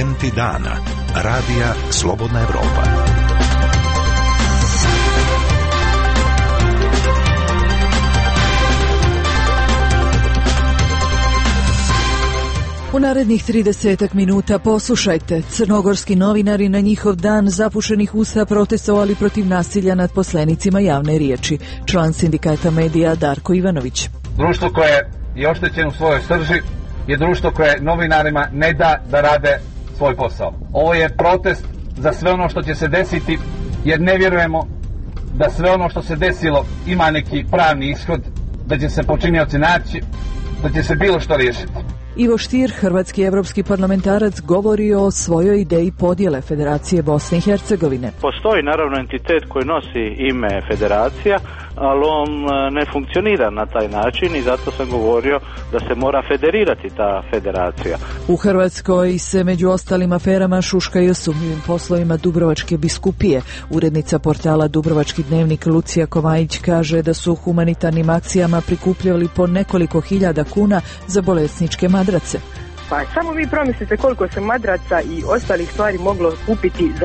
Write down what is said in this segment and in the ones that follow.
Momenti dana. Radija Slobodna Evropa. U narednih 30 minuta poslušajte. Crnogorski novinari na njihov dan zapušenih usta protestovali protiv nasilja nad poslanicima javne riječi. Član sindikata medija Darko Ivanović. Društvo koje je oštećeno u svojoj srži je društvo koje novinarima ne da da rade svoj posao. Ovo je protest za sve ono što će se desiti, jer ne vjerujemo da sve ono što se desilo ima neki pravni ishod, da će se počinioci naći, da će se bilo što riješiti. Ivo Stier, hrvatski evropski parlamentarac, govori o svojoj ideji podjele Federacije Bosne i Hercegovine. Postoji naravno entitet koji nosi ime Federacija, ali on ne funkcionira na taj način i zato sam govorio da se mora federirati ta federacija. U Hrvatskoj se među ostalim aferama šuškaju o sumnjivim poslovima Dubrovačke biskupije. Urednica portala Dubrovački dnevnik Lucija Kovajić kaže da su humanitarnim akcijama prikupljali po nekoliko hiljada kuna za bolesničke madrace. Pa samo vi promislite koliko se madraca i ostalih stvari moglo kupiti za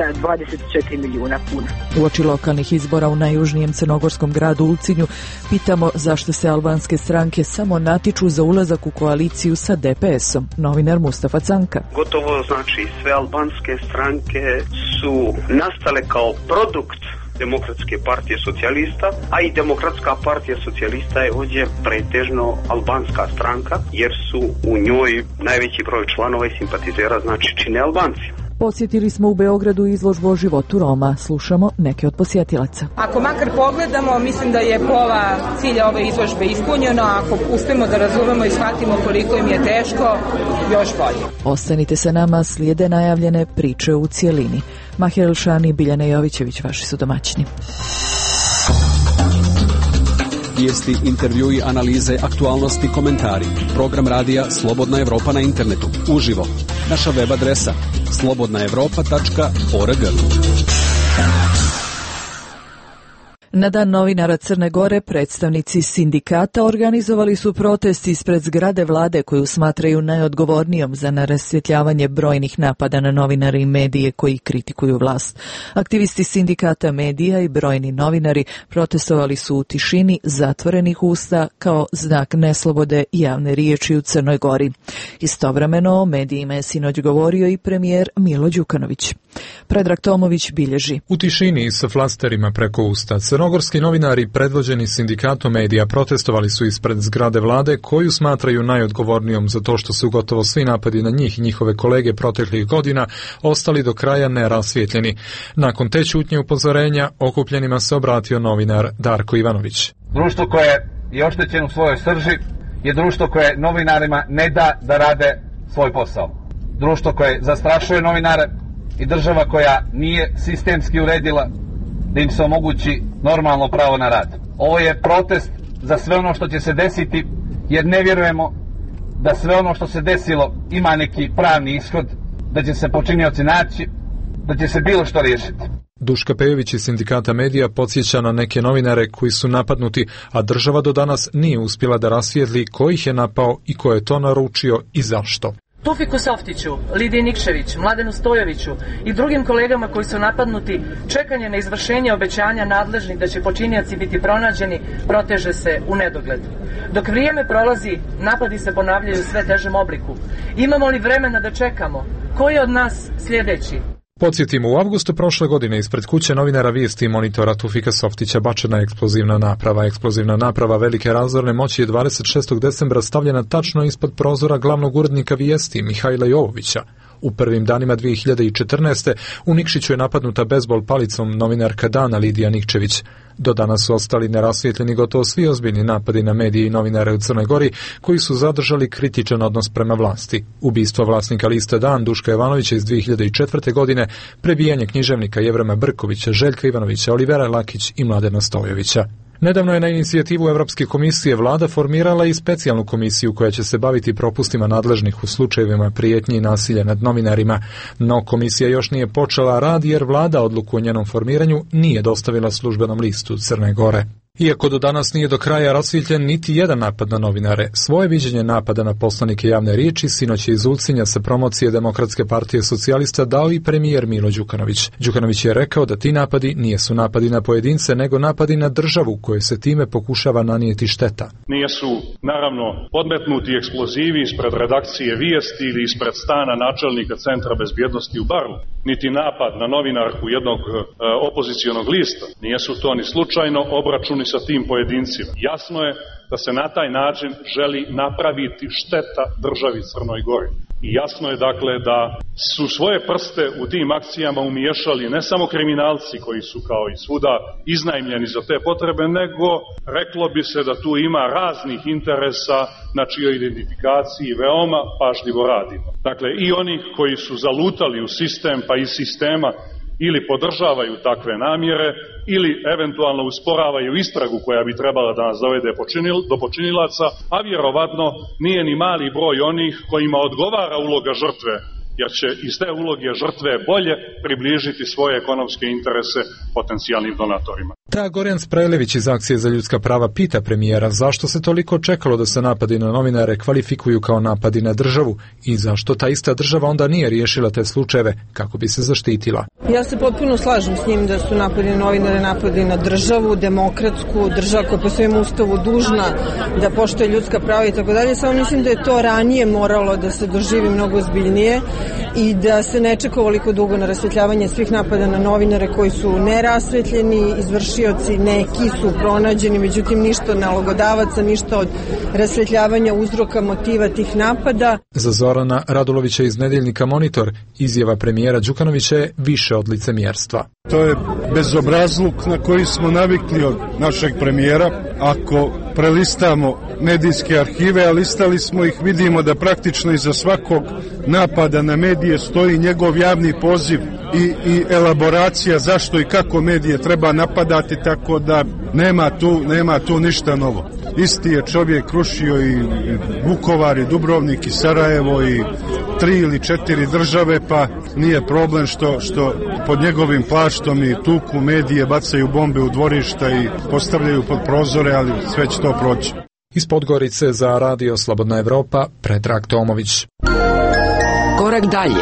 24 milijuna kuna. Uoči lokalnih izbora u najjužnijem crnogorskom gradu Ulcinju pitamo zašto se albanske stranke samo natiču za ulazak u koaliciju sa DPS-om. Novinar Mustafa Canka. Gotovo znači sve albanske stranke su nastale kao produkt Demokratske partije socijalista, a i Demokratska partija socijalista je ovdje pretežno albanska stranka, jer su u njoj najveći broj članova i simpatizera znači čine Albanci. Posjetili smo u Beogradu izložbu o životu Roma. Slušamo neke od posjetilaca. Ako makar pogledamo, mislim da je pola cilja ove izložbe ispunjeno. Ako uspemo da razumemo i shvatimo koliko im je teško, još bolje. Ostanite sa nama, slijede najavljene priče u cijelini. Mahir Elšani i Biljana Jovićević, vaši su domaćini. Vijesti, intervjui, analize, aktualnosti, komentari. Program radija Slobodna Evropa na internetu. Uživo. Naša web adresa slobodnaevropa.org. Na Dan novinara Crne Gore predstavnici sindikata organizovali su protest ispred zgrade vlade koju smatraju najodgovornijom za rasvjetljavanje brojnih napada na novinare i medije koji kritikuju vlast. Aktivisti sindikata medija i brojni novinari protestovali su u tišini zatvorenih usta kao znak neslobode javne riječi u Crnoj Gori. Istovremeno o medijima je sinoć govorio i premijer Milo Đukanović. Predrag Tomović bilježi. U tišini i sa flasterima preko usta crnogorski novinari predvođeni sindikatom medija protestovali su ispred zgrade vlade koju smatraju najodgovornijom za to što su gotovo svi napadi na njih i njihove kolege proteklih godina ostali do kraja nerasvijetljeni. Nakon te ćutnje upozorenja okupljenima se obratio novinar Darko Ivanović. Društvo koje je oštećeno u svojoj srži je društvo koje novinarima ne da da rade svoj posao. Društvo koje zastrašuje novinare i država koja nije sistemski uredila da im se omogući normalno pravo na rad. Ovo je protest za sve ono što će se desiti, jer ne vjerujemo da sve ono što se desilo ima neki pravni ishod, da će se počinioci naći, da će se bilo što riješiti. Duška Pejović iz sindikata medija podsjeća na neke novinare koji su napadnuti, a država do danas nije uspjela da rasvijetli ko ih je napao i ko je to naručio i zašto. Tufiku Softiću, Lidiji Nikšević, Mladenu Stojoviću i drugim kolegama koji su napadnuti, čekanje na izvršenje obećanja nadležnih da će počinioci biti pronađeni proteže se u nedogled. Dok vrijeme prolazi, napadi se ponavljaju u sve težem obliku. Imamo li vremena da čekamo? Ko je od nas sljedeći? Podsjetimo, u avgustu prošle godine ispred kuće novinara Vijesti i Monitora Tufika Softića bačena je eksplozivna naprava. Eksplozivna naprava velike razorne moći je 26. decembra stavljena tačno ispod prozora glavnog urednika Vijesti Mihajla Jovovića. U prvim danima 2014. u Nikšiću je napadnuta bejzbol palicom novinarka dana Lidija Nikčević. Do danas su ostali nerasvijetljeni gotovo svi ozbiljni napadi na medije i novinare u Crnoj Gori koji su zadržali kritičan odnos prema vlasti. Ubistvo vlasnika lista Dan Duška Jovanovića iz 2004. godine, prebijanje književnika Jevrema Brkovića, Željka Ivanovića, Olivera Lakić i Mladena Stojovića. Nedavno je na inicijativu Europske komisije vlada formirala i specijalnu komisiju koja će se baviti propustima nadležnih u slučajevima prijetnji i nasilja nad novinarima. No komisija još nije počela rad jer vlada odluku o njenom formiranju nije dostavila službenom listu Crne Gore. Iako do danas nije do kraja rasvijetljen niti jedan napad na novinare, svoje viđenje napada na poslanike javne riječi sinoć je iz Ulcinja sa promocije Demokratske partije socijalista dao i premijer Milo Đukanović. Đukanović je rekao da ti napadi nisu napadi na pojedince, nego napadi na državu kojoj se time pokušava nanijeti šteta. Nisu, naravno, podmetnuti eksplozivi ispred redakcije Vijesti ili ispred stana načelnika Centra bezbjednosti u Baru, niti napad na novinarku jednog opozicionog lista. Nijesu to ni slučajno obračuni sa tim pojedincima. Jasno je da se na taj način želi napraviti šteta državi Crnoj Gori. I jasno je dakle da su svoje prste u tim akcijama umiješali ne samo kriminalci koji su kao i svuda iznajmljeni za te potrebe, nego reklo bi se da tu ima raznih interesa na čijoj identifikaciji veoma pažljivo radimo. Dakle, i oni koji su zalutali u sistem pa iz sistema ili podržavaju takve namjere ili eventualno usporavaju istragu koja bi trebala da nas dovede do počinilaca, a vjerovatno nije ni mali broj onih kojima odgovara uloga žrtve, jer će iz te uloge žrtve bolje približiti svoje ekonomske interese potencijalnim donatorima. Ta Gorjan Sprajlević iz Akcije za ljudska prava pita premijera zašto se toliko čekalo da se napadi na novinare kvalifikuju kao napadi na državu i zašto ta ista država onda nije riješila te slučajeve kako bi se zaštitila. Ja se potpuno slažem s njim da su napadi na novinare napadi na državu, demokratsku državu koja po svojem ustavu dužna da poštuje ljudska prava i tako dalje. Samo mislim da je to ranije moralo da se doživi mnogo ozbiljnije i da se ne čeka ovoliko dugo na rasvetljavanje svih napada na novinare koji su nerasvetljeni, izvršioci neki su pronađeni, međutim ništa od nalogodavaca, ništa od rasvetljavanja uzroka motiva tih napada. Za Zorana Radulovića iz nedjeljnika Monitor izjava premijera Đukanovića je više od licemjerstva. To je bezobrazluk na koji smo navikli od našeg premijera. Ako prelistamo medijske arhive, a listali smo ih, vidimo da praktično iza svakog napada na medije stoji njegov javni poziv i elaboracija zašto i kako medije treba napadati, tako da nema tu ništa novo. Isti je čovjek rušio i Vukovar, i Dubrovnik, i Sarajevo, i 3 ili 4 države, pa nije problem što pod njegovim plaštom i tuku medije, bacaju bombe u dvorišta i postavljaju pod prozore, ali sve će to proći. Iz Podgorice za Radio Slobodna Evropa, Predrag Tomović. Korak dalje.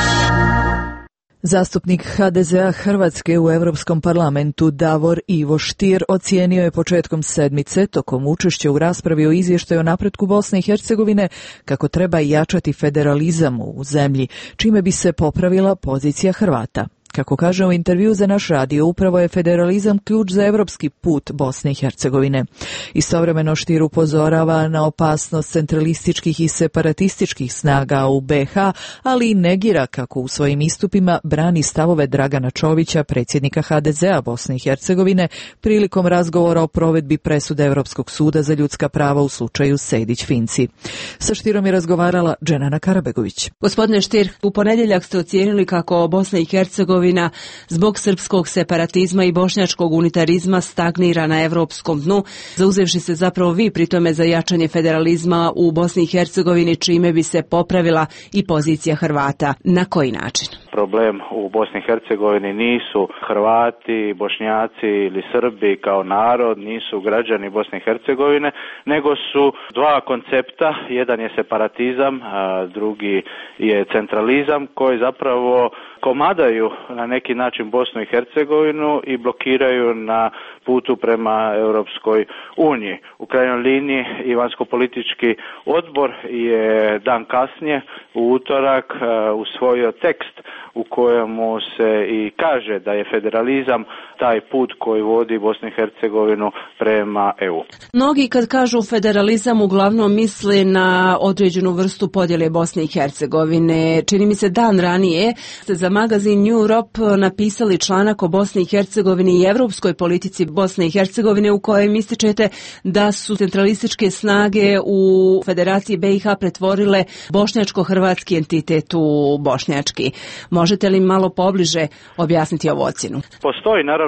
Zastupnik HDZ-a Hrvatske u Europskom parlamentu Davor Ivo Stier ocijenio je početkom sedmice, tokom učešća u raspravi o izvještaju o napretku Bosne i Hercegovine, kako treba jačati federalizam u zemlji, čime bi se popravila pozicija Hrvata. Kako kaže u intervju za naš radio, upravo je federalizam ključ za evropski put Bosne i Hercegovine. Istovremeno Stier upozorava na opasnost centralističkih i separatističkih snaga u BiH, ali i negira kako u svojim istupima brani stavove Dragana Čovića, predsjednika HDZ-a Bosne i Hercegovine, prilikom razgovora o provedbi presude Europskog suda za ljudska prava u slučaju Sejdić-Finci. Sa Stierom je razgovarala Dženana Karabegović. Gospodine Stier, u ponedjeljak ste ocijenili kako Bosna i Hercegovina zbog srpskog separatizma i bošnjačkog unitarizma stagnira na evropskom dnu, zauzevši se zapravo vi pri tome za jačanje federalizma u Bosni i Hercegovini, čime bi se popravila i pozicija Hrvata. Na koji način? Problem u Bosni i Hercegovini nisu Hrvati, Bošnjaci ili Srbi kao narod, nisu građani Bosne i Hercegovine, nego su dva koncepta, jedan je separatizam, a drugi je centralizam, koji zapravo komadaju na neki način Bosnu i Hercegovinu i blokiraju na putu prema Europskoj uniji. U krajnjoj liniji i vanjsko-politički odbor je dan kasnije, u utorak, usvojio tekst u kojemu se i kaže da je federalizam taj put koji vodi Bosnu i Hercegovinu prema EU. Mnogi kad kažu federalizam uglavnom misle na određenu vrstu podjele Bosne i Hercegovine. Čini mi se dan ranije ste za magazin New Europe napisali članak o Bosni i Hercegovini i evropskoj politici Bosne i Hercegovine u kojem ističete da su centralističke snage u Federaciji BiH pretvorile bošnjačko-hrvatski entitet u bošnjački. Možete li malo pobliže objasniti ovu ocjenu? Postoji naravno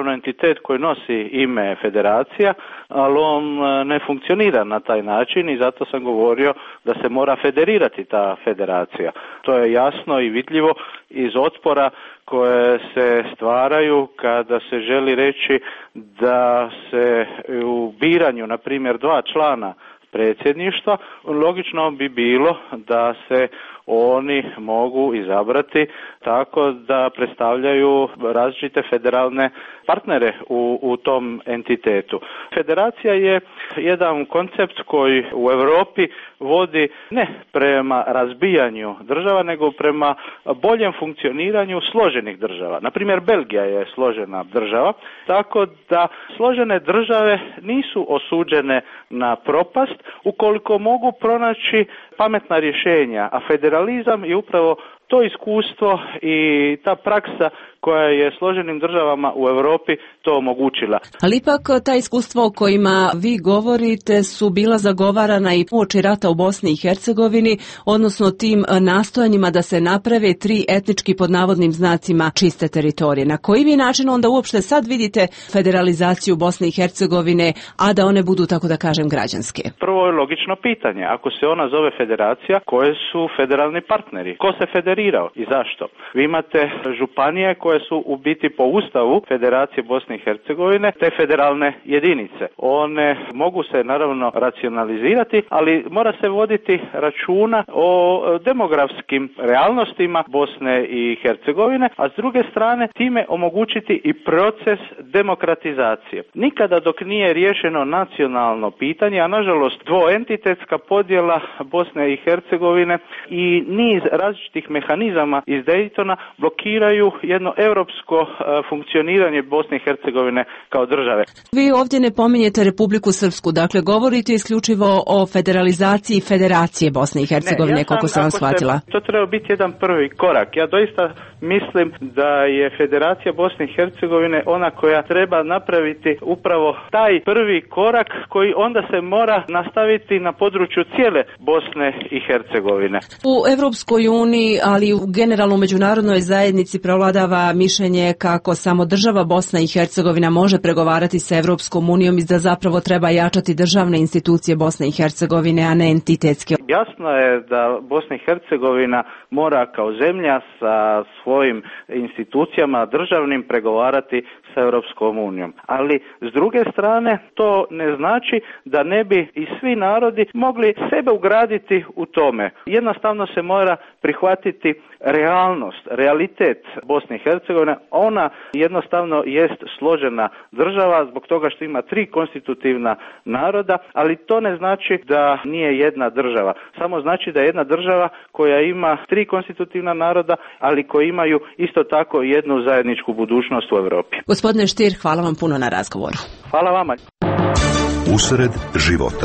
naravno entitet koji nosi ime federacija, ali on ne funkcionira na taj način i zato sam govorio da se mora federirati ta federacija. To je jasno i vidljivo iz otpora koje se stvaraju kada se želi reći da se u biranju, na primjer, 2 člana predsjedništva, logično bi bilo da se oni mogu izabrati tako da predstavljaju različite federalne partnere u tom entitetu. Federacija je jedan koncept koji u Europi vodi ne prema razbijanju država, nego prema boljem funkcioniranju složenih država. Na primjer, Belgija je složena država, tako da složene države nisu osuđene na propast ukoliko mogu pronaći pametna rješenja, a federalizam je upravo to iskustvo i ta praksa koja je složenim državama u Europi to omogućila. Ali ipak ta iskustva o kojima vi govorite su bila zagovarana i uoči rata u Bosni i Hercegovini, odnosno tim nastojanjima da se naprave 3 etnički pod navodnim znacima čiste teritorije. Na koji vi način onda uopšte sad vidite federalizaciju Bosne i Hercegovine, a da one budu, tako da kažem, građanske? Prvo je logično pitanje. Ako se ona zove federacija, koje su federalni partneri? Ko se federirao i zašto? Vi imate županije koje su u biti po Ustavu Federacije Bosne i Hercegovine te federalne jedinice. One mogu se naravno racionalizirati, ali mora se voditi računa o demografskim realnostima Bosne i Hercegovine, a s druge strane time omogućiti i proces demokratizacije. Nikada dok nije riješeno nacionalno pitanje, a nažalost dvoentitetska podjela Bosne i Hercegovine i niz različitih mehanizama iz Daytona blokiraju jedno europsko funkcioniranje Bosne i Hercegovine kao države. Vi ovdje ne pominjete Republiku Srpsku, dakle govorite isključivo o federalizaciji Federacije Bosne i Hercegovine, koliko sam vam shvatila. To treba biti jedan prvi korak. Ja doista mislim da je Federacija Bosne i Hercegovine ona koja treba napraviti upravo taj prvi korak koji onda se mora nastaviti na području cijele Bosne i Hercegovine. U Evropskoj uniji, ali i u generalno međunarodnoj zajednici prevladava mišljenje kako samo država Bosna i Hercegovina može pregovarati sa Evropskom unijom i da zapravo treba jačati državne institucije Bosne i Hercegovine, a ne entitetske. Jasno je da Bosna i Hercegovina mora kao zemlja sa svojim institucijama državnim pregovarati sa Europskom unijom. Ali s druge strane to ne znači da ne bi i svi narodi mogli sebe ugraditi u tome. Jednostavno se mora prihvatiti realnost, realitet Bosne i Hercegovine. Ona jednostavno jest složena država zbog toga što ima 3 konstitutivna naroda, ali to ne znači da nije jedna država. Samo znači da je jedna država koja ima 3 konstitutivna naroda, ali koji imaju isto tako jednu zajedničku budućnost u Europi. Gospodine Stier, hvala vam puno na razgovoru. Hvala vama. Usred života.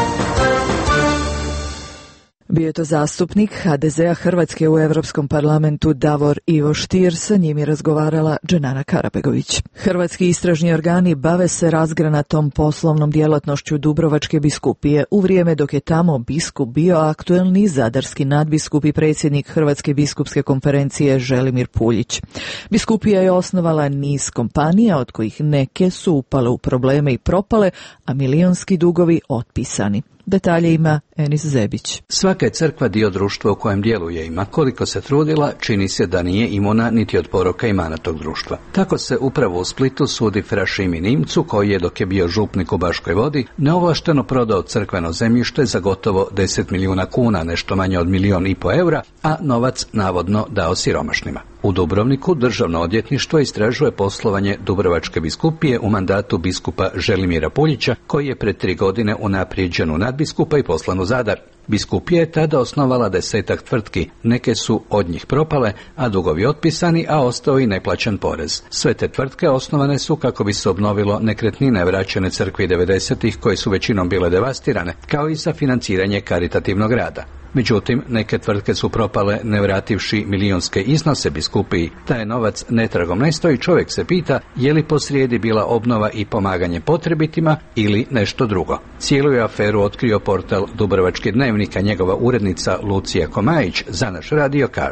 Bio je to zastupnik HDZ-a Hrvatske u Europskom parlamentu Davor Ivo Stier, sa njim je razgovarala Dženana Karabegović. Hrvatski istražni organi bave se razgranatom poslovnom djelatnošću Dubrovačke biskupije u vrijeme dok je tamo biskup bio aktuelni zadarski nadbiskup i predsjednik Hrvatske biskupske konferencije Želimir Puljić. Biskupija je osnovala niz kompanija, od kojih neke su upale u probleme i propale, a milionski dugovi otpisani. Detalje ima Enis Zebić. Svaka je crkva dio društva u kojem djeluje i ma koliko se trudila, čini se da nije imuna niti od poroka i mana tog društva. Tako se upravo u Splitu sudi Fra Šimi Nimcu, koji je dok je bio župnik u Baškoj Vodi neovlašteno prodao crkveno zemljište za gotovo 10 milijuna kuna, nešto manje od 1,5 milijuna eura, a novac navodno dao siromašnima. U Dubrovniku državno odvjetništvo istražuje poslovanje Dubrovačke biskupije u mandatu biskupa Želimira Puljića, koji je pred 3 godine unaprijeđen u nadbiskupa i poslan u Zadar. Biskupija je tada osnovala 10-ak tvrtki, neke su od njih propale, a dugovi otpisani, a ostao i neplaćen porez. Sve te tvrtke osnovane su kako bi se obnovilo nekretnine vraćene crkvi 90-ih koje su većinom bile devastirane, kao i za financiranje karitativnog rada. Međutim, neke tvrtke su propale ne vrativši milijunske iznose biskupiji. Taj novac netragom nestoji, čovjek se pita je li posrijedi bila obnova i pomaganje potrebitima ili nešto drugo. Cijelu je aferu otkrio portal Dubrovački dnevnik, a njegova urednica Lucija Komajić za naš radio kaže: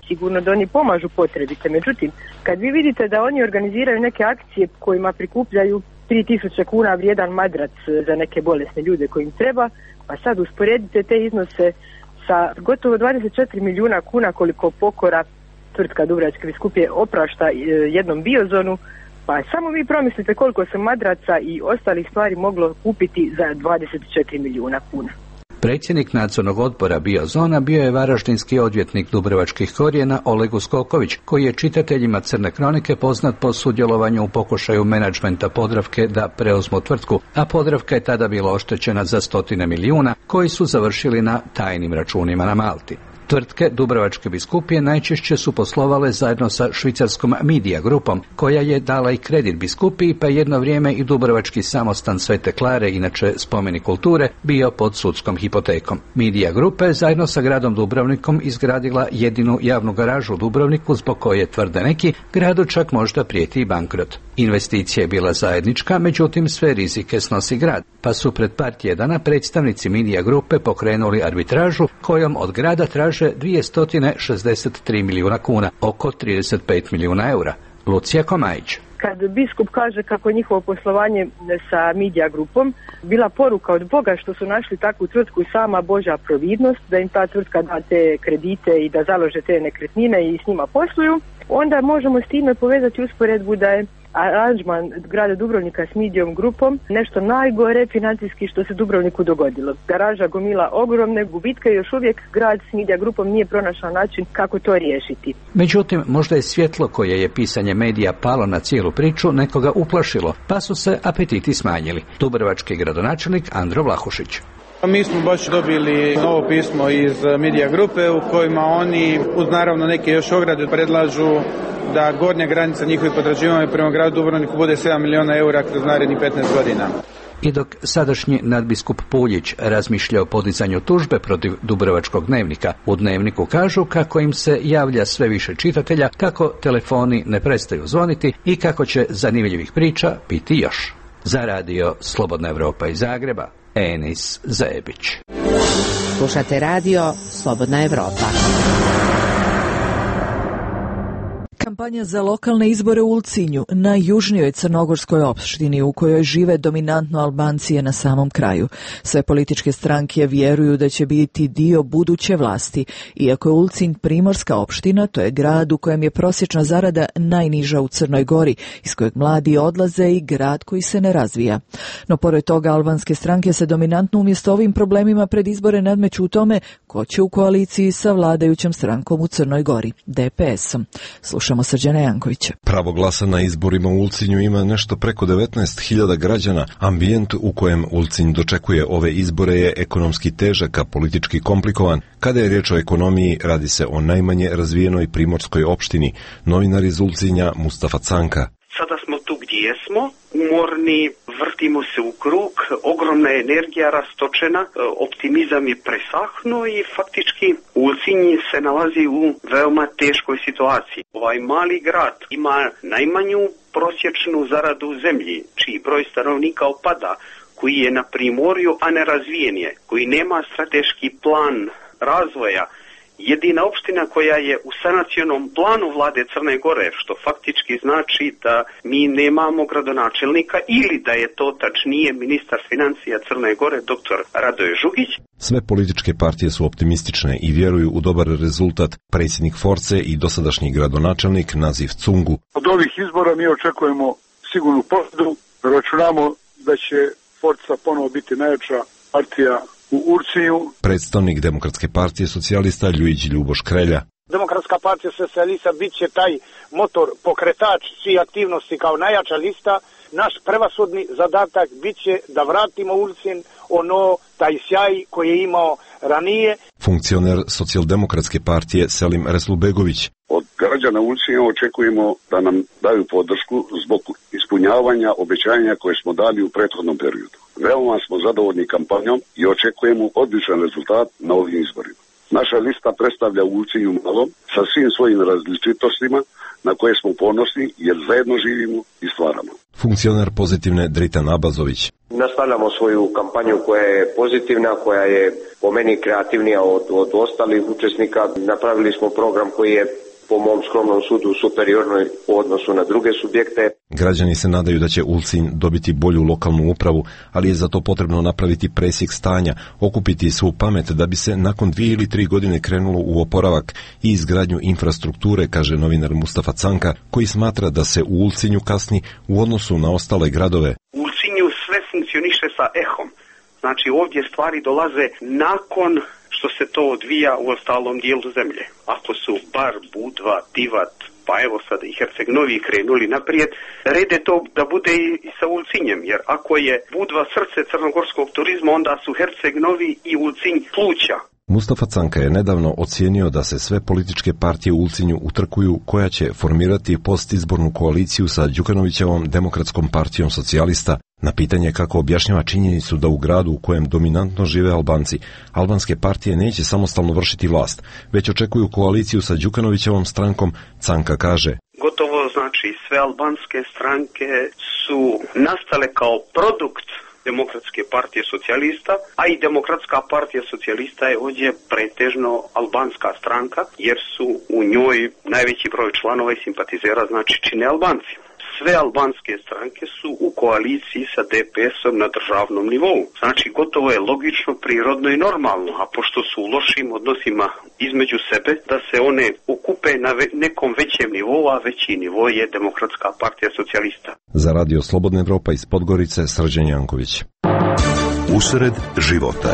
sigurno da oni pomažu potrebite. Međutim, kad vi vidite da oni organiziraju neke akcije kojima prikupljaju 3000 kuna vrijedan madrac za neke bolesne ljude koji im treba, pa sad usporedite te iznose sa gotovo 24 milijuna kuna koliko Pokora, tvrtka Dubrovačke biskupije, oprašta jednom Biozonu, pa samo vi promislite koliko se madraca i ostalih stvari moglo kupiti za 24 milijuna kuna. Predsjednik nadzornog odbora Biozona bio je varaždinski odvjetnik dubrovačkih korijena Oleg Uskoković, koji je čitateljima Crne kronike poznat po sudjelovanju u pokušaju menadžmenta Podravke da preuzmu tvrtku, a Podravka je tada bila oštećena za 100 milijuna koji su završili na tajnim računima na Malti. Tvrtke Dubrovačke biskupije najčešće su poslovale zajedno sa švicarskom Media grupom, koja je dala i kredit biskupiji, pa jedno vrijeme i Dubrovački samostan Svete Klare, inače spomenik kulture, bio pod sudskom hipotekom. Media grupa je zajedno sa gradom Dubrovnikom izgradila jedinu javnu garažu u Dubrovniku, zbog koje, tvrde neki, gradu čak možda prijeti i bankrot. Investicija je bila zajednička, međutim sve rizike snosi grad, pa su pred par tjedana predstavnici Media grupe pokrenuli arbitražu kojom od grada traže 263 milijuna kuna, oko 35 milijuna eura. Lucija Komajić. Kad biskup kaže kako je njihovo poslovanje sa Media grupom bila poruka od Boga što su našli takvu tvrtku i sama Božja providnost, da im ta tvrtka da te kredite i da založe te nekretnine i s njima posluju, onda možemo s time povezati usporedbu da je aranžman grada Dubrovnika s Mediom grupom nešto najgore financijski što se Dubrovniku dogodilo. Garaža gomila ogromne gubitke i još uvijek grad s Media grupom nije pronašao način kako to riješiti. Međutim, možda je svjetlo koje je pisanje medija palo na cijelu priču nekoga uplašilo, pa su se apetiti smanjili. Dubrovački gradonačelnik Andro Vlahušić. Mi smo baš dobili novo pismo iz Media grupe u kojima oni, uz naravno neke još ograde, predlažu da gornja granica njihovih potraživanja prema gradu Dubrovniku bude 7 milijuna eura kroz narednih 15 godina. I dok sadašnji nadbiskup Puljić razmišlja o podizanju tužbe protiv Dubrovačkog dnevnika, u dnevniku kažu kako im se javlja sve više čitatelja, kako telefoni ne prestaju zvoniti i kako će zanimljivih priča biti još. Za radio Slobodna Evropa iz Zagreba, Enis Zebić. Slušate radio Slobodna Evropa. Kampanja za lokalne izbore u Ulcinju, najjužnijoj crnogorskoj opštini u kojoj žive dominantno Albanci, je na samom kraju. Sve političke stranke vjeruju da će biti dio buduće vlasti. Iako je Ulcinj primorska opština, to je grad u kojem je prosječna zarada najniža u Crnoj Gori, iz kojeg mladi odlaze i grad koji se ne razvija. No pored toga albanske stranke se dominantno umjesto ovim problemima pred izbore nadmeću u tome ko će u koaliciji sa vladajućom strankom u Crnoj Gori, DPS-om. Slušamo Srđana Jankovića. Pravo glasa na izborima u Ulcinju ima nešto preko 19.000 građana. Ambijent u kojem Ulcinj dočekuje ove izbore je ekonomski težak, a politički komplikovan. Kada je riječ o ekonomiji, radi se o najmanje razvijenoj primorskoj opštini. Novinar iz Ulcinja Mustafa Canka. Sada smo tu gdje jesmo, umorni, vrtimo se u krug, ogromna je energija rastočena, optimizam je presahnuo i faktički Ulcinj se nalazi u veoma teškoj situaciji. Ovaj mali grad ima najmanju prosječnu zaradu u zemlji, čiji broj stanovnika opada, koji je na primorju, a ne razvijen je, koji nema strateški plan razvoja. Jedina opština koja je u sanacionom planu vlade Crne Gore, što faktički znači da mi nemamo gradonačelnika ili da je to tačnije ministar financija Crne Gore, dr. Radoje Žugić. Sve političke partije su optimistične i vjeruju u dobar rezultat. Predsjednik Force i dosadašnji gradonačelnik Naziv Cungu. Od ovih izbora mi očekujemo sigurnu pobjedu. Računamo da će Forca ponovo biti najjača partija u Ulcinju. Predstavnik Demokratske partije socijalista Ljujić Ljuboš Krelja. Demokratska partija socijalista bit će taj motor, pokretač svih aktivnosti kao najjača lista. Naš prevashodni zadatak bit će da vratimo Ulcinj taj sjaj koji je imao ranije. Funkcioner Socijaldemokratske partije Selim Reslubegović. Od građana Ulcinja očekujemo da nam daju podršku zbog ispunjavanja obećanja koje smo dali u prethodnom periodu. Veoma smo zadovoljni kampanjom i očekujemo odličan rezultat na ovim izborima. Naša lista predstavlja Ulcinju malo sa svim svojim različitostima na koje smo ponosni jer zajedno živimo i stvaramo. Funkcioner Pozitivne Dritan Abazović. Nastavljamo svoju kampanju koja je pozitivna, koja je po meni kreativnija od ostalih učesnika. Napravili smo program koji je po mom skromnom sudu superiornoj u odnosu na druge subjekte. Građani se nadaju da će Ulcinj dobiti bolju lokalnu upravu, ali je za to potrebno napraviti presjek stanja, okupiti svu pamet da bi se nakon 2 ili 3 godine krenulo u oporavak i izgradnju infrastrukture, kaže novinar Mustafa Canka, koji smatra da se u Ulcinju kasni u odnosu na ostale gradove. U Ulcinju sve funkcioniše sa ehom. Znači ovdje stvari dolaze nakon što se to odvija u ostalom dijelu zemlje. Ako su Bar, Budva, Tivat, pa evo sad i Herceg Novi krenuli naprijed, red je to da bude i sa Ulcinjem, jer ako je Budva srce crnogorskog turizma, onda su Herceg Novi i Ulcinj pluća. Mustafa Canka je nedavno ocijenio da se sve političke partije u Ulcinju utrkuju koja će formirati postizbornu koaliciju sa Đukanovićevom Demokratskom partijom socijalista. Na pitanje kako objašnjava činjenicu da u gradu u kojem dominantno žive Albanci, albanske partije neće samostalno vršiti vlast, već očekuju koaliciju sa Đukanovićevom strankom, Canka kaže: Gotovo znači sve albanske stranke su nastale kao produkt Demokratske partije socijalista, a i Demokratska partija socijalista je ovdje pretežno albanska stranka, jer su u njoj najveći broj članova i simpatizera znači čine Albanci. Sve albanske stranke su u koaliciji sa DPS-om na državnom nivou. Znači, gotovo je logično, prirodno i normalno, a pošto su u lošim odnosima između sebe, da se one okupe na nekom većem nivou, a veći nivo je Demokratska partija socijalista. Za Radio Slobodna Evropa iz Podgorice, Srđan Janković. Usred života.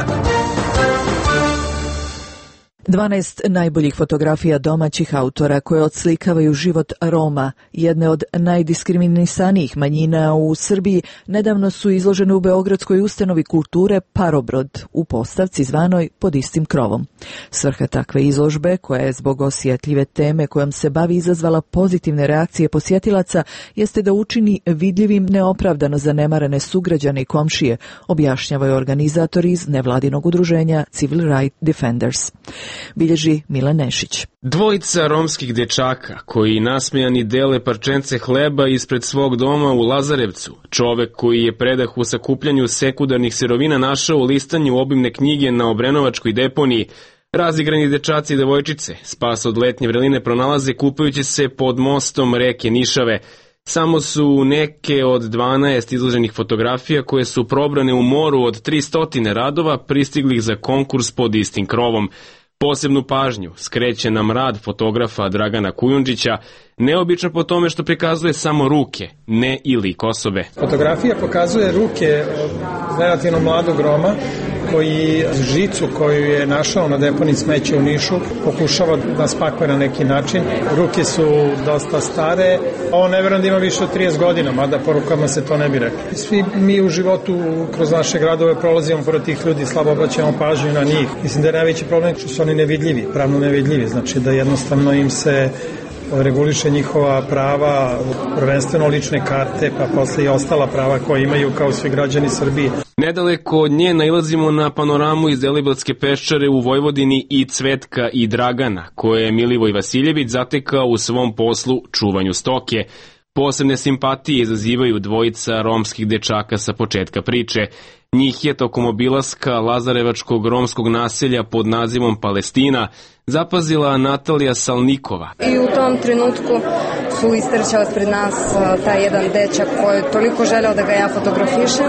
12 najboljih fotografija domaćih autora koje odslikavaju život Roma, jedne od najdiskriminisanijih manjina u Srbiji, nedavno su izložene u Beogradskoj ustanovi kulture Parobrod u postavci zvanoj Pod istim krovom. Svrha takve izložbe, koja je zbog osjetljive teme kojom se bavi izazvala pozitivne reakcije posjetilaca, jeste da učini vidljivim neopravdano zanemarene sugrađane i komšije, objašnjavaju organizatori iz nevladinog udruženja Civil Rights Defenders. Bilježi Milan Nešić. Dvojica romskih dečaka koji nasmejani dele parčence hleba ispred svog doma u Lazarevcu. Čovek koji je predah u sakupljanju sekundarnih sirovina našao u listanju obimne knjige na Obrenovačkoj deponiji. Razigrani dečaci i devojčice spas od letnje vreline pronalaze kupajući se pod mostom reke Nišave. Samo su neke od 12 izloženih fotografija koje su probrane u moru od 300 radova pristiglih za konkurs Pod istim krovom. Posebnu pažnju skreće nam rad fotografa Dragana Kujundžića, neobično po tome što prikazuje samo ruke, ne i lik osobe. Fotografija pokazuje ruke relativno mladog Roma koji žicu koju je našao na deponiji smeća u Nišu pokušava da spakuje na neki način. Ruke su dosta stare, a on ne vjerujem da ima više od 30 godina, mada po rukama se to ne bi rekli. Svi mi u životu kroz naše gradove prolazimo pored tih ljudi, slabo obraćamo pažnju na njih. Mislim da je najveći problem što su oni nevidljivi, pravno nevidljivi, znači da jednostavno im se reguliše njihova prava, prvenstveno lične karte, pa posle i ostala prava koje imaju kao svi građani Srbije. Nedaleko od nje nailazimo na panoramu iz Deliblatske peščare u Vojvodini i Cvetka i Dragana, koje je Milivoj Vasiljević zatekao u svom poslu čuvanju stoke. Posebne simpatije izazivaju dvojica romskih dečaka sa početka priče. Njih je tokom obilaska Lazarevačkog romskog naselja pod nazivom Palestina zapazila Natalija Salnikova. I u tom trenutku su istrčao ispred nas taj jedan dečak koji je toliko želeo da ga ja fotografišem,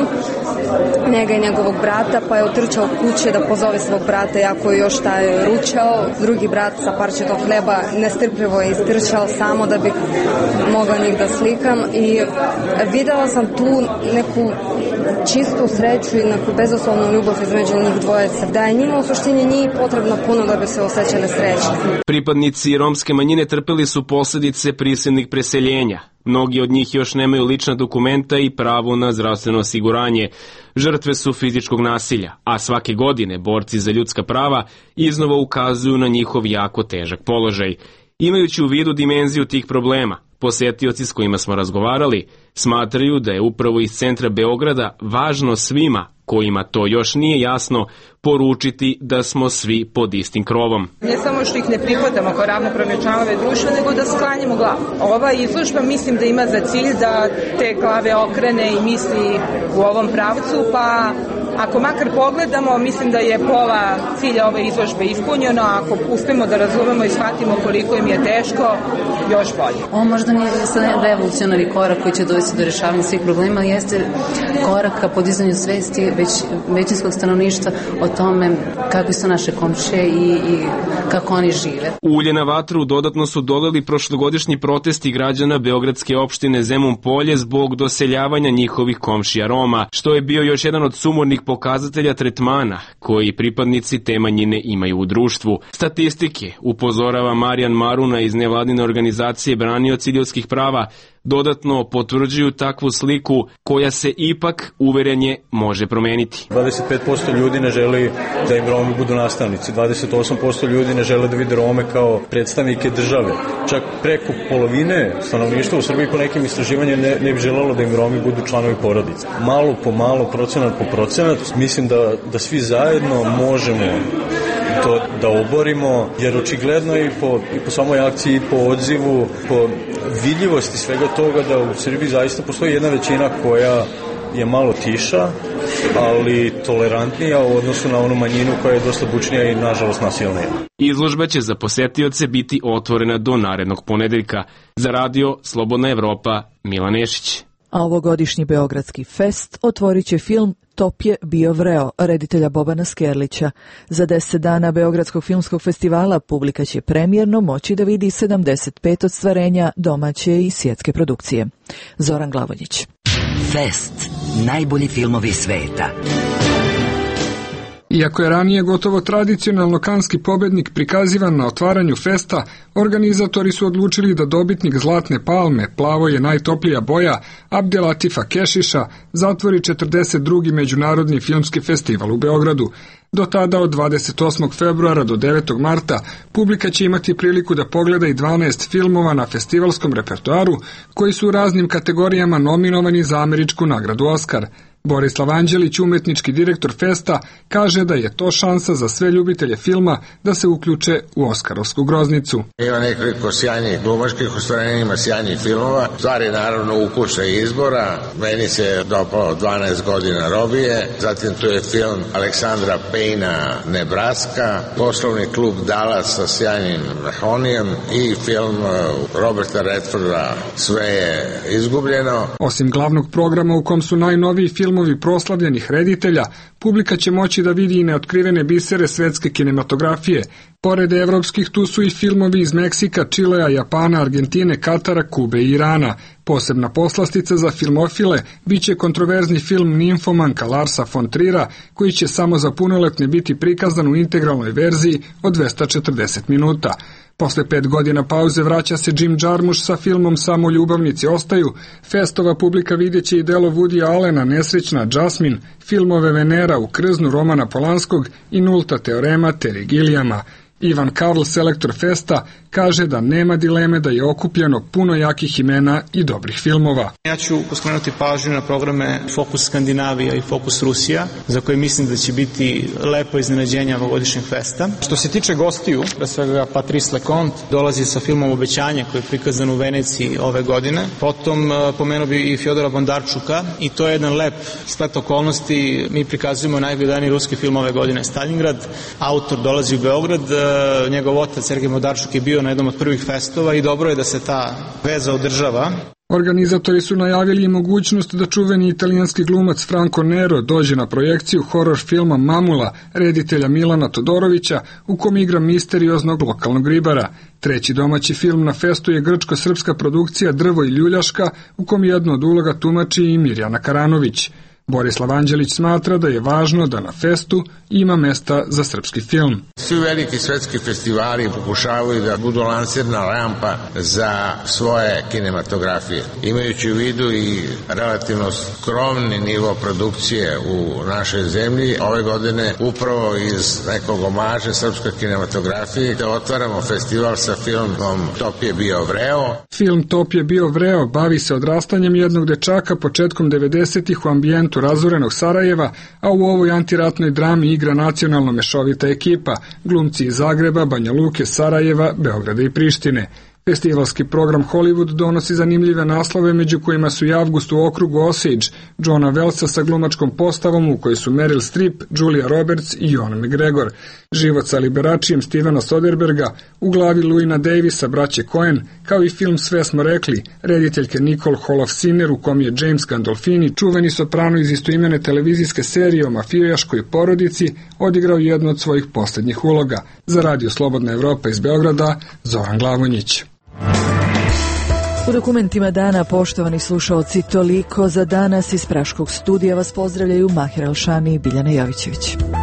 njega i njegovog brata, pa je otrčao od kuće da pozove svog brata, jako je još taj ručao. Drugi brat sa parčetom hleba nestrpljivo je istrčao samo da bi mogao njih da slikam i videla sam tu neku čistu sreću i neku bezoslovnu ljubav između njih dvojeca, da je njima u suštini nije potrebno puno da bi se osjećale srećne. Pripadnici romske manjine trpeli su posljedice prisilnih preseljenja. Mnogi od njih još nemaju lična dokumenta i pravo na zdravstveno osiguranje. Žrtve su fizičkog nasilja, a svake godine borci za ljudska prava iznova ukazuju na njihov jako težak položaj. Imajući u vidu dimenziju tih problema, Posetioci s kojima smo razgovarali smatraju da je upravo iz centra Beograda važno svima kojima to još nije jasno poručiti da smo svi pod istim krovom. Ne samo što ih ne prihvatamo kao ravnopravne članove društva, nego da sklanjamo glavu. Ova izložba mislim da ima za cilj da te glave okrene i misli u ovom pravcu, pa ako makar pogledamo, mislim da je pola cilja ove izložbe ispunjeno, a ako uspemo da razumemo i shvatimo koliko im je teško, još bolje. Ovo možda nije revolucionarni korak koji će dovesti do rešavanja svih problema, ali jeste korak ka podizanju svesti većinskog stanovništva o tome kakvi su naše komšije i kako oni žive. Ulje na vatru dodatno su dodali prošlogodišnji protesti građana beogradske opštine Zemun Polje zbog doseljavanja njihovih komšija Roma, što je bio još jedan od sumornih pokazatelja tretmana koji pripadnici te manjine imaju u društvu. Statistike, upozorava Marijan Maruna iz nevladine organizacije Branioci ljudskih prava, dodatno potvrđuju takvu sliku koja se ipak, uveren je, može promeniti. 25% ljudi ne želi da im Romi budu nastavnici, 28% ljudi ne žele da vide Rome kao predstavnike države. Čak preko polovine stanovništva u Srbiji po nekim istraživanjem ne bi želelo da im Romi budu članovi porodice. Malo po malo, procenat po procenat, mislim da svi zajedno možemo to da oborimo, jer očigledno i po samoj akciji, i po odzivu, po vidljivosti svega toga da u Srbiji zaista postoji jedna većina koja je malo tiša, ali tolerantnija u odnosu na onu manjinu koja je dosta bučnija i nažalost nasilnija. Izložba će za posetioce biti otvorena do narednog ponedeljka. Za radio Slobodna Evropa, Milan Nešić. A ovogodišnji Beogradski fest otvorit će film Top je bio vreo, reditelja Bobana Skerlića. Za 10 dana Beogradskog filmskog festivala publika će premijerno moći da vidi 75 ostvarenja domaće i svjetske produkcije. Zoran Glavoljić. Fest. Najbolji filmovi sveta. Iako je ranije gotovo tradicionalno kanski pobednik prikazivan na otvaranju festa, organizatori su odlučili da dobitnik Zlatne palme, plavo je najtoplija boja, Abdelatifa Kešiša, zatvori 42. Međunarodni filmski festival u Beogradu. Do tada od 28. februara do 9. marta publika će imati priliku da pogleda i 12 filmova na festivalskom repertoaru koji su u raznim kategorijama nominovani za američku nagradu Oskar. Borislav Anđelić, umetnički direktor festa, kaže da je to šansa za sve ljubitelje filma da se uključe u Oskarovsku groznicu. Ima nekoliko sjajnih glumačkih ostvarenja, ima sjajnih filmova, stvari naravno ukusa i izbora. Meni se dopalo 12 godina robije, zatim tu je film Aleksandra Payna Nebraska, poslovni klub Dallas sa sjajnim Mahonijem i film Roberta Redforda Sve je izgubljeno. Osim glavnog programa u kom su najnoviji filmovi proslavljenih reditelja, publika će moći da vidi i neotkrivene bisere svetske kinematografije. Pored evropskih, tu su i filmovi iz Meksika, Čilea, Japana, Argentine, Katara, Kube i Irana. Posebna poslastica za filmofile biće kontroverzni film Nimfomanka Larsa von Trira, koji će samo za punoletne biti prikazan u integralnoj verziji od 240 minuta. Posle 5 godina pauze vraća se Jim Jarmusch sa filmom Samo ljubavnici ostaju. Festova publika vidjeće i delo Woodya Allena Nesrećna Jasmine, filmove Venera u krznu Romana Polanskog i Nulta teorema Terry Gilliama. Ivan Karl, selektor festa, kaže da nema dileme da je okupljeno puno jakih imena i dobrih filmova. Ja ću skrenuti pažnju na programe Fokus Skandinavija i Fokus Rusija, za koje mislim da će biti lepo iznenađenje ovogodišnjeg festa. Što se tiče gostiju, pre svega Patrice Leconte dolazi sa filmom Obećanje, koji je prikazan u Veneciji ove godine. Potom pomenuo bi i Fjodora Bondarčuka i to je jedan lep splet okolnosti. Mi prikazujemo najgledaniji ruski film ove godine, Stalingrad. Autor dolazi u Beograd, njegov otac Sergej Bondarčuk je bio na jednom od prvih festova i dobro je da se ta veza održava. Organizatori su najavili i mogućnost da čuveni italijanski glumac Franco Nero dođe na projekciju horor filma Mamula reditelja Milana Todorovića, u kom igra misterioznog lokalnog ribara. Treći domaći film na festu je grčko-srpska produkcija Drvo i ljuljaška, u kom jednu od uloga tumači i Mirjana Karanović. Borislav Anđelić smatra da je važno da na festu ima mesta za srpski film. Svi veliki svetski festivali pokušavaju da budu lansirna rampa za svoje kinematografije. Imajući u vidu i relativno skromni nivo produkcije u našoj zemlji, ove godine upravo iz nekog omaže srpskoj kinematografiji da otvaramo festival sa filmom Top je bio vreo. Film Top je bio vreo bavi se odrastanjem jednog dečaka početkom 90-ih u ambijentu razorenog Sarajeva, a u ovoj antiratnoj drami igra nacionalno mešovita ekipa, glumci iz Zagreba, Banja Luke, Sarajeva, Beograda i Prištine. Festivalski program Hollywood donosi zanimljive naslove, među kojima su i Avgust u okrugu Osage, Johna Welsa sa glumačkom postavom u kojoj su Meryl Streep, Julia Roberts i Ewan McGregor, Život sa liberačijem Stevena Soderberga, u glavi Louisa Davisa, braće Coen, kao i film Sve smo rekli, rediteljke Nicole Holofcener u kom je James Gandolfini, čuveni soprano iz istoimene televizijske serije o mafijaškoj porodici, odigrao jednu od svojih posljednjih uloga. Za Radio Slobodna Evropa iz Beograda, Zoran Glavonjić. U dokumentima dana, poštovani slušaoci, toliko za danas. Iz Praškog studija vas pozdravljaju Mahir Alšani i Biljana Jovićević.